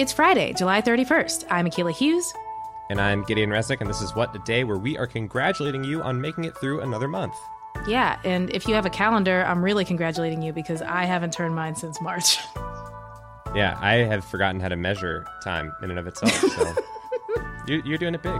It's Friday, July 31st. I'm Akilah Hughes. And I'm Gideon Resnick, and this is What, a Day where we are congratulating you on making it through another month. Yeah, and if you have a calendar, I'm really congratulating you because I haven't turned mine since March. Yeah, I have forgotten how to measure time in and of itself, so you're doing it big.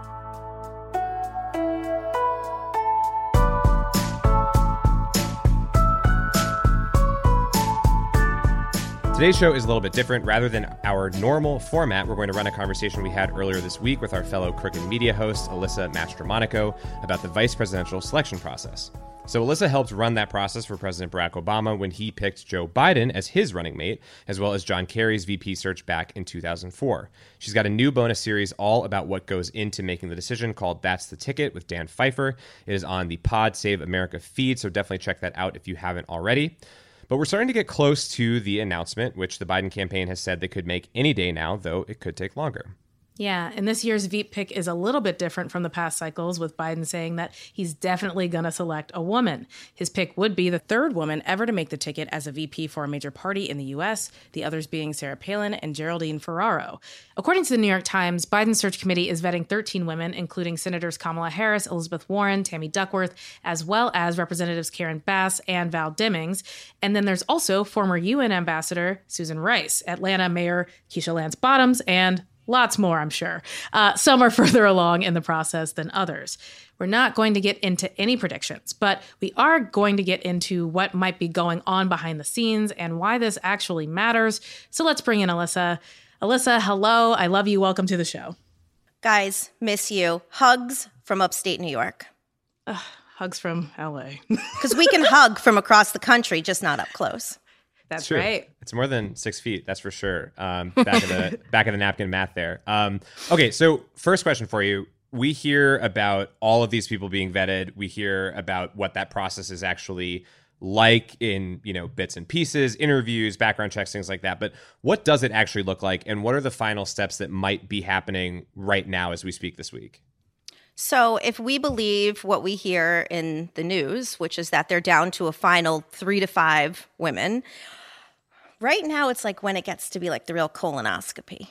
Today's show is a little bit different. Rather than our normal format, we're going to run a conversation we had earlier this week with our fellow Crooked Media host, Alyssa Mastromonaco, about the vice presidential selection process. So Alyssa helped run that process for President Barack Obama when he picked Joe Biden as his running mate, as well as John Kerry's VP search back in 2004. She's got a new bonus series all about what goes into making the decision called That's the Ticket with Dan Pfeiffer. It is on the Pod Save America feed, so definitely check that out if you haven't already. But we're starting to get close to the announcement, which the Biden campaign has said they could make any day now, though it could take longer. Yeah, and this year's Veep pick is a little bit different from the past cycles, with Biden saying that he's definitely going to select a woman. His pick would be the third woman ever to make the ticket as a VP for a major party in the U.S., the others being Sarah Palin and Geraldine Ferraro. According to the New York Times, Biden's search committee is vetting 13 women, including Senators Kamala Harris, Elizabeth Warren, Tammy Duckworth, as well as Representatives Karen Bass and Val Demings. And then there's also former UN Ambassador Susan Rice, Atlanta Mayor Keisha Lance Bottoms, and lots more, I'm sure. Some are further along in the process than others. We're not going to get into any predictions, but we are going to get into what might be going on behind the scenes and why this actually matters. So let's bring in Alyssa. Alyssa, hello. I love you. Welcome to the show. Guys, miss you. Hugs from upstate New York. Hugs from LA. Because we can hug from across the country, just not up close. That's right. It's more than 6 feet, that's for sure. Back of the napkin math there. Okay, so first question for you. We hear about all of these people being vetted. We hear about what that process is actually like in, bits and pieces, interviews, background checks, things like that. But what does it actually look like? And what are the final steps that might be happening right now as we speak this week? So if we believe what we hear in the news, which is that they're down to a final 3 to 5 women, right now it's like when it gets to be like the real colonoscopy.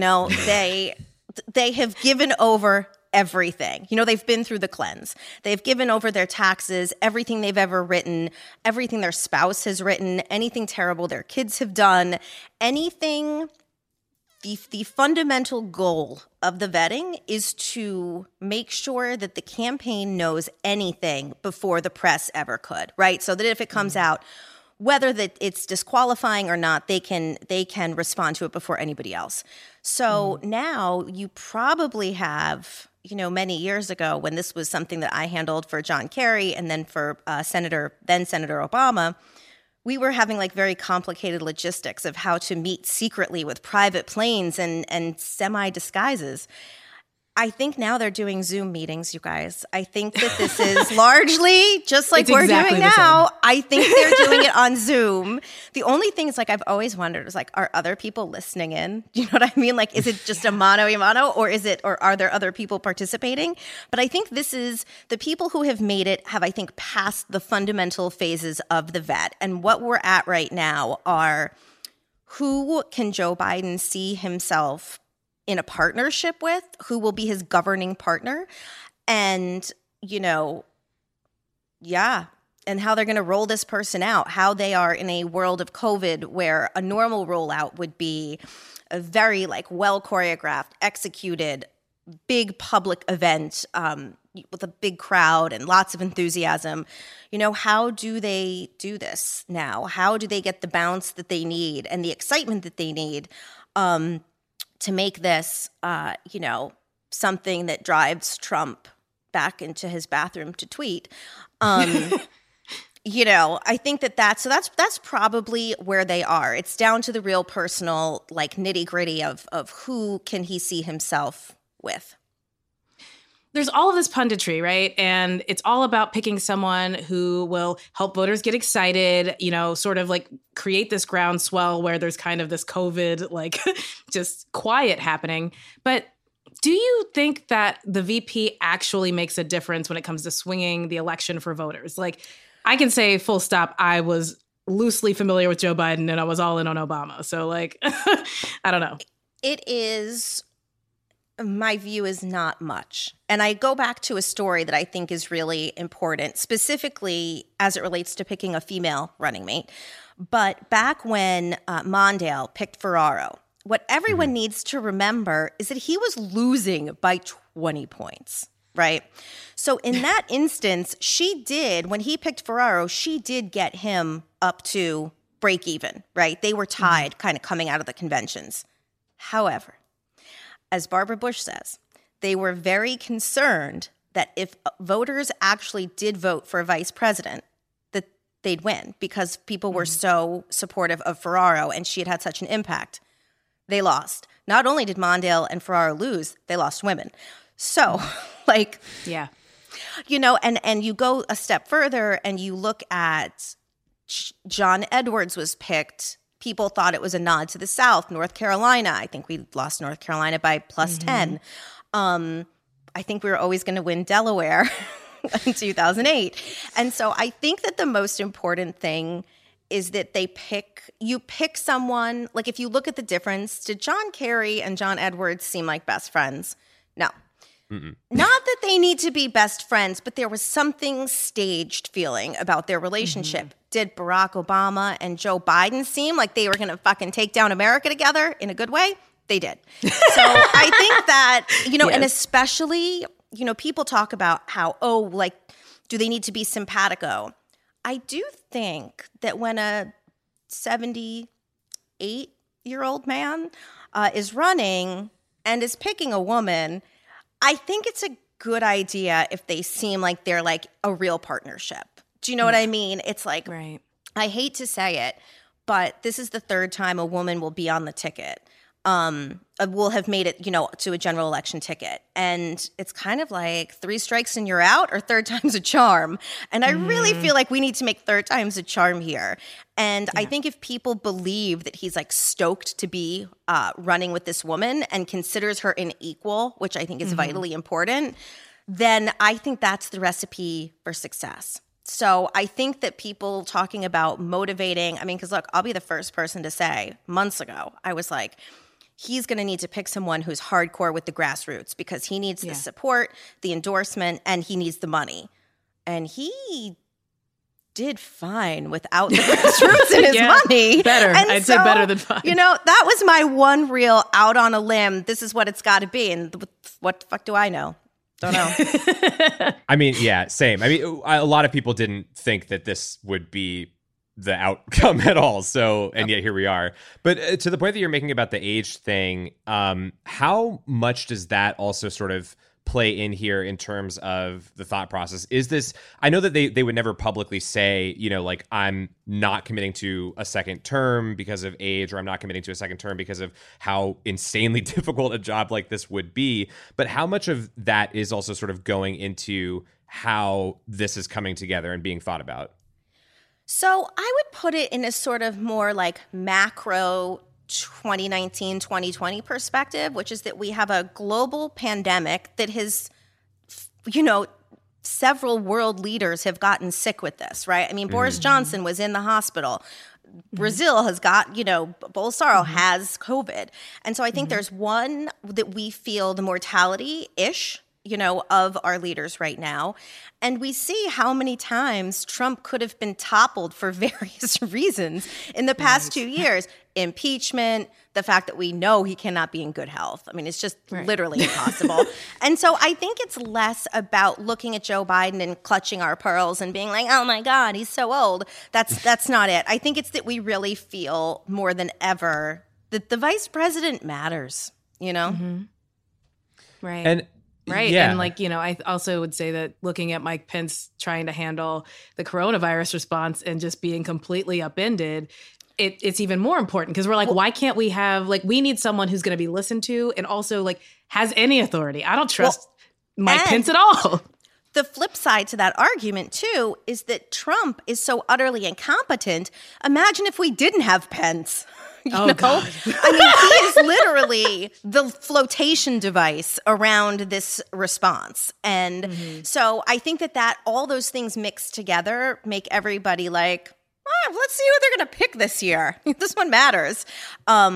They have given over everything. They've been through the cleanse. They've given over their taxes, everything they've ever written, everything their spouse has written, anything terrible their kids have done, anything. The fundamental goal of the vetting is to make sure that the campaign knows anything before the press ever could, right? So that if it comes out, whether that it's disqualifying or not, they can respond to it before anybody else. So now you probably have, many years ago when this was something that I handled for John Kerry and then for Senator Obama, we were having like very complicated logistics of how to meet secretly with private planes and semi-disguises. I think now they're doing Zoom meetings, you guys. I think that this is largely just like we're doing now. I think they're doing it on Zoom. The only thing is, like, I've always wondered is, like, are other people listening in? Do you know what I mean? Like, is it just a mano a mano, or are there other people participating? But I think this is the people who have made it have, I think, passed the fundamental phases of the vet. And what we're at right now are who can Joe Biden see himself in a partnership with, who will be his governing partner, and, and how they're going to roll this person out, how they are in a world of COVID where a normal rollout would be a very well choreographed, executed, big public event with a big crowd and lots of enthusiasm. How do they do this now? How do they get the bounce that they need and the excitement that they need to make this, something that drives Trump back into his bathroom to tweet? I think that's probably where they are. It's down to the real personal, nitty gritty of who can he see himself with. There's all of this punditry, right? And it's all about picking someone who will help voters get excited, sort of create this groundswell where there's kind of this COVID, just quiet happening. But do you think that the VP actually makes a difference when it comes to swinging the election for voters? I can say full stop, I was loosely familiar with Joe Biden and I was all in on Obama. So I don't know. It is, my view is not much. And I go back to a story that I think is really important, specifically as it relates to picking a female running mate. But back when Mondale picked Ferraro, what everyone needs to remember is that he was losing by 20 points, right? So in that instance, when he picked Ferraro, she did get him up to break even, right? They were tied kind of coming out of the conventions. However, as Barbara Bush says, they were very concerned that if voters actually did vote for a vice president, that they'd win because people were so supportive of Ferraro and she had such an impact. They lost. Not only did Mondale and Ferraro lose, they lost women. So, yeah, and you go a step further and you look at John Edwards was picked. People thought it was a nod to the South. North Carolina, I think we lost North Carolina by plus 10. I think we were always going to win Delaware in 2008. And so I think that the most important thing is that you pick someone, like if you look at the difference, did John Kerry and John Edwards seem like best friends? No. Not that they need to be best friends, but there was something staged feeling about their relationship. Did Barack Obama and Joe Biden seem like they were going to fucking take down America together in a good way? They did. So I think that, yes. And especially, people talk about how, do they need to be simpatico? I do think that when a 78-year-old man is running and is picking a woman, I think it's a good idea if they seem like they're like a real partnership. Do you know what I mean? It's like, right. I hate to say it, but this is the third time a woman will be on the ticket. Will have made it, to a general election ticket. And it's kind of like 3 strikes and you're out, or third time's a charm. And I really feel like we need to make third time's a charm here. And I think if people believe that he's like stoked to be running with this woman and considers her an equal, which I think is vitally important, then I think that's the recipe for success. So I think that people talking about motivating, because look, I'll be the first person to say months ago, I was like, he's going to need to pick someone who's hardcore with the grassroots because he needs the support, the endorsement, and he needs the money. And he did fine without the grassroots and his money. Better. And I'd say better than fine. That was my one real out on a limb. This is what it's got to be. And what the fuck do I know? Don't know. Yeah, same. A lot of people didn't think that this would be the outcome at all. So, and yet here we are. But to the point that you're making about the age thing, how much does that also sort of play in here in terms of the thought process? Is this, I know that they would never publicly say, I'm not committing to a second term because of age, or I'm not committing to a second term because of how insanely difficult a job like this would be. But how much of that is also sort of going into how this is coming together and being thought about? So I would put it in a sort of more like macro 2019, 2020 perspective, which is that we have a global pandemic that has, several world leaders have gotten sick with this, right? Boris Johnson was in the hospital. Brazil has got, Bolsonaro has COVID. And so I think there's one that we feel the mortality-ish, of our leaders right now. And we see how many times Trump could have been toppled for various reasons in the past 2 years. Impeachment, the fact that we know he cannot be in good health. It's just literally impossible. And so I think it's less about looking at Joe Biden and clutching our pearls and being like, oh my God, he's so old. That's not it. I think it's that we really feel more than ever that the vice president matters, Right. And right. Yeah. And I also would say that looking at Mike Pence trying to handle the coronavirus response and just being completely upended, it's even more important because we're like, why can't we have, we need someone who's going to be listened to and also has any authority. I don't trust Mike Pence at all. The flip side to that argument, too, is that Trump is so utterly incompetent. Imagine if we didn't have Pence. God. He is literally the flotation device around this response. And so I think that all those things mixed together make everybody like, let's see who they're going to pick this year. This one matters.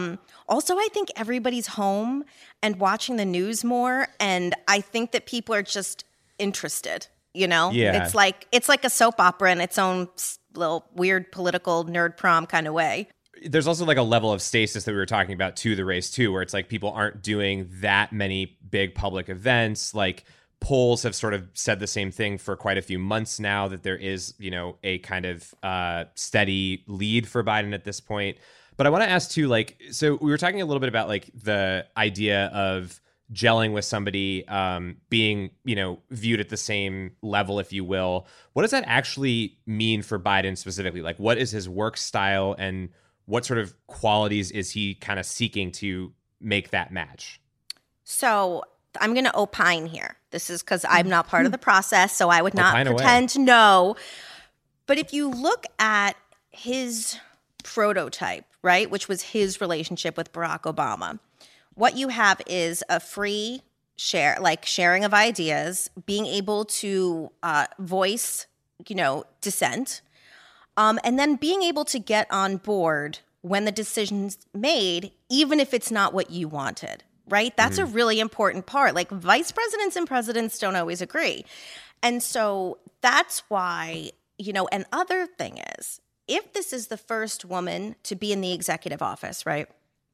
Also, I think everybody's home and watching the news more, and I think that people are just interested, you know? Yeah. It's like a soap opera in its own little weird political nerd prom kind of way. There's also like a level of stasis that we were talking about to the race too, where it's like people aren't doing that many big public events. Like polls have sort of said the same thing for quite a few months now, that there is, you know, a kind of steady lead for Biden at this point. But I want to ask too, like, so we were talking a little bit about like the idea of gelling with somebody, being, you know, viewed at the same level, if you will. What does that actually mean for Biden specifically? Like, what is his work style, and what sort of qualities is he kind of seeking to make that match? So I'm going to opine here. This is because I'm not part of the process, so I would not Opine pretend to know. But if you look at his prototype, right, which was his relationship with Barack Obama, what you have is a free sharing of ideas, being able to voice, you know, dissent, and then being able to get on board when the decision's made, even if it's not what you wanted, right? That's a really important part. Like, vice presidents and presidents don't always agree. And so that's why, you know, and other thing is, if this is the first woman to be in the executive office, right,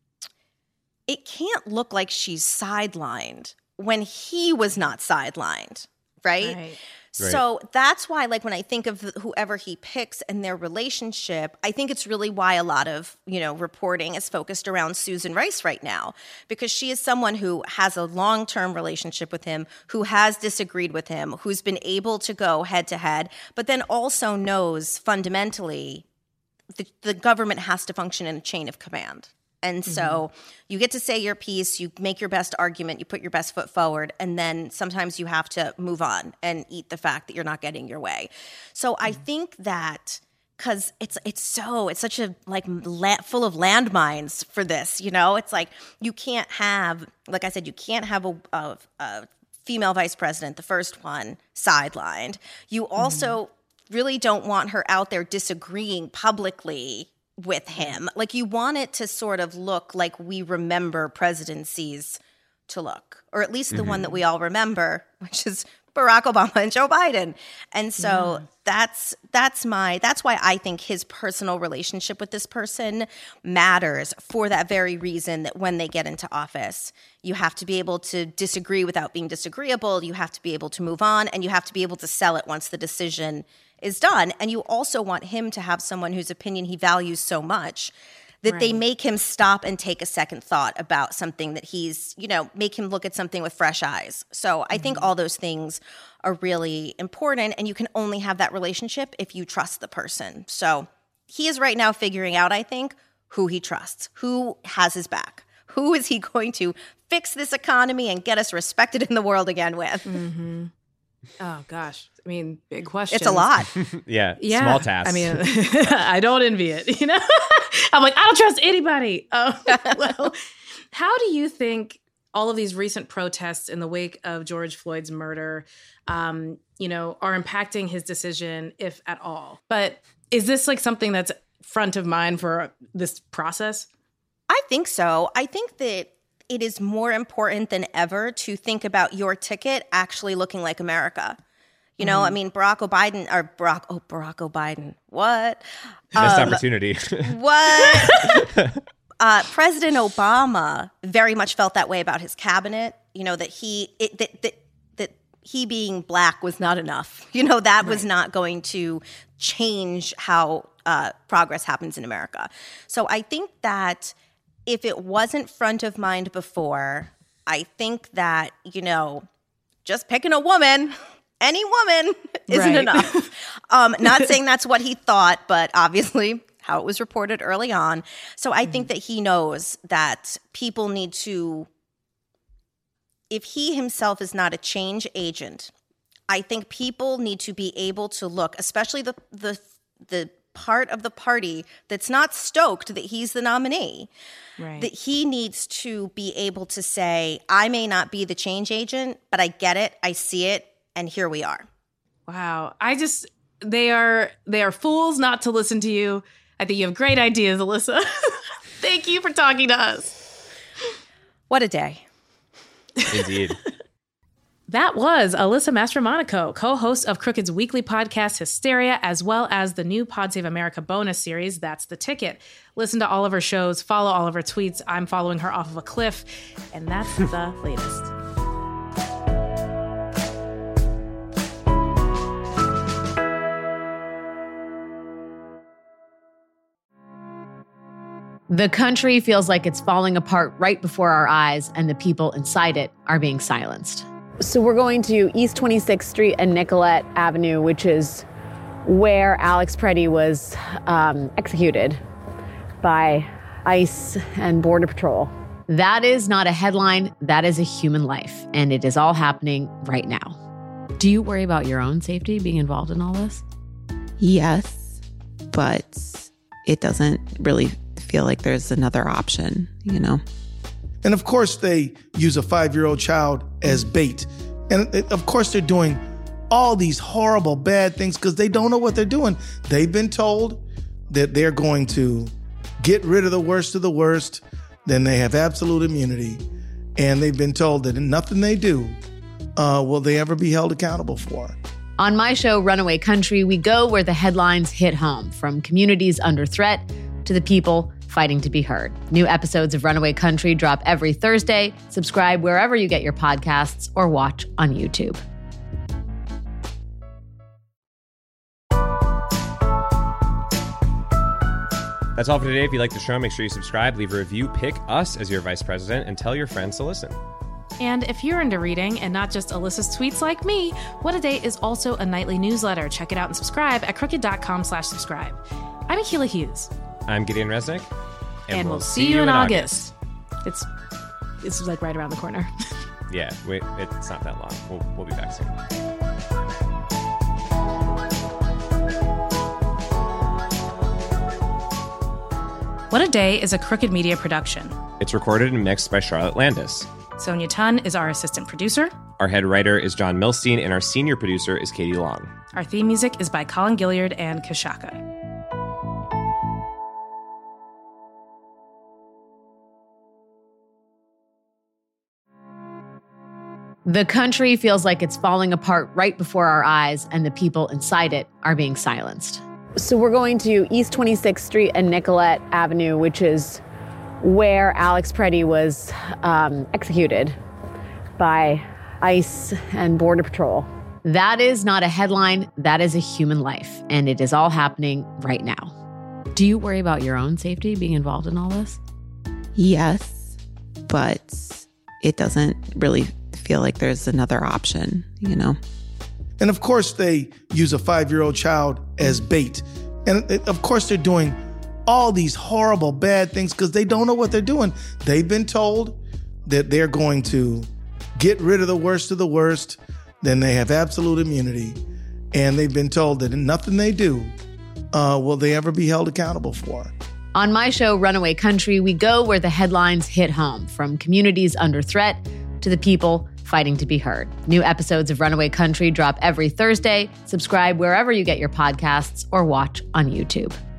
it can't look like she's sidelined when he was not sidelined, right? So that's why, like, when I think of whoever he picks and their relationship, I think it's really why a lot of, you know, reporting is focused around Susan Rice right now, because she is someone who has a long-term relationship with him, who has disagreed with him, who's been able to go head to head, but then also knows fundamentally the government has to function in a chain of command. And so you get to say your piece, you make your best argument, you put your best foot forward, and then sometimes you have to move on and eat the fact that you're not getting your way. So I think that, because it's such a, like, full of landmines for this, you know? It's like, you can't have, like I said, you can't have a female vice president, the first one, sidelined. You also really don't want her out there disagreeing publicly with him. Like, you want it to sort of look like we remember presidencies to look, or at least the one that we all remember, which is Barack Obama and Joe Biden. And so that's why I think his personal relationship with this person matters, for that very reason, that when they get into office, you have to be able to disagree without being disagreeable. You have to be able to move on, and you have to be able to sell it once the decision is done. And you also want him to have someone whose opinion he values so much that they make him stop and take a second thought about something that he's, you know, make him look at something with fresh eyes. So I think all those things are really important, and you can only have that relationship if you trust the person. So he is right now figuring out, I think, who he trusts, who has his back, who is he going to fix this economy and get us respected in the world again with. Oh, gosh. I mean, big question. It's a lot. Yeah. Small tasks. I mean, I don't envy it, you know? I'm like, I don't trust anybody. Well, how do you think all of these recent protests in the wake of George Floyd's murder, you know, are impacting his decision, if at all? But is this like something that's front of mind for this process? I think so. I think that it is more important than ever to think about your ticket actually looking like America. You know, I mean, Barack O'Biden. What? Missed opportunity. What? President Obama very much felt that way about his cabinet. You know, that he being black was not enough. You know, that was not going to change how progress happens in America. So I think that if it wasn't front of mind before, I think that, you know, just picking a woman, any woman, isn't enough. Not saying that's what he thought, but obviously how it was reported early on. So I think that he knows that people need to, if he himself is not a change agent, I think people need to be able to look, especially the part of the party that's not stoked that he's the nominee, that he needs to be able to say, I may not be the change agent, but I get it, I see it, and here we are. Wow. They are fools not to listen to you. I think you have great ideas, Alyssa. Thank you for talking to us. What a day. Indeed. That was Alyssa Mastromonaco, co-host of Crooked's weekly podcast, Hysteria, as well as the new Pod Save America bonus series, That's the Ticket. Listen to all of her shows, follow all of her tweets. I'm following her off of a cliff, and that's the latest. The country feels like it's falling apart right before our eyes, and the people inside it are being silenced. So we're going to East 26th Street and Nicollet Avenue, which is where Alex Preddy was executed by ICE and Border Patrol. That is not a headline. That is a human life, and it is all happening right now. Do you worry about your own safety being involved in all this? Yes, but it doesn't really feel like there's another option, you know? And of course, they use a 5-year-old child as bait. And of course, they're doing all these horrible, bad things because they don't know what they're doing. They've been told that they're going to get rid of the worst of the worst. Then they have absolute immunity. And they've been told that nothing they do will they ever be held accountable for. On my show, Runaway Country, we go where the headlines hit home, from communities under threat to the people fighting to be heard. New episodes of Runaway Country drop every Thursday. Subscribe wherever you get your podcasts or watch on YouTube. That's all for today. If you like the show, make sure you subscribe, leave a review, pick us as your vice president, and tell your friends to listen. And if you're into reading and not just Alyssa's tweets like me, What a Day is also a nightly newsletter. Check it out and subscribe at crooked.com/subscribe. I'm Akilah Hughes. I'm Gideon Resnick. And we'll see you in August. It's like right around the corner. Yeah, it's not that long. We'll be back soon. What a Day is a Crooked Media production. It's recorded and mixed by Charlotte Landis. Sonia Tun is our assistant producer. Our head writer is John Milstein, and our senior producer is Katie Long. Our theme music is by Colin Gilliard and Kashaka. The country feels like it's falling apart right before our eyes, and the people inside it are being silenced. So we're going to East 26th Street and Nicollet Avenue, which is where Alex Preddy was executed by ICE and Border Patrol. That is not a headline. That is a human life, and it is all happening right now. Do you worry about your own safety being involved in all this? Yes, but it doesn't really feel like there's another option, you know? And of course, they use a 5-year-old child as bait. And of course, they're doing all these horrible, bad things because they don't know what they're doing. They've been told that they're going to get rid of the worst of the worst. Then they have absolute immunity. And they've been told that nothing they do will they ever be held accountable for. On my show, Runaway Country, we go where the headlines hit home, from communities under threat to the people fighting to be heard. New episodes of Runaway Country drop every Thursday. Subscribe wherever you get your podcasts or watch on YouTube.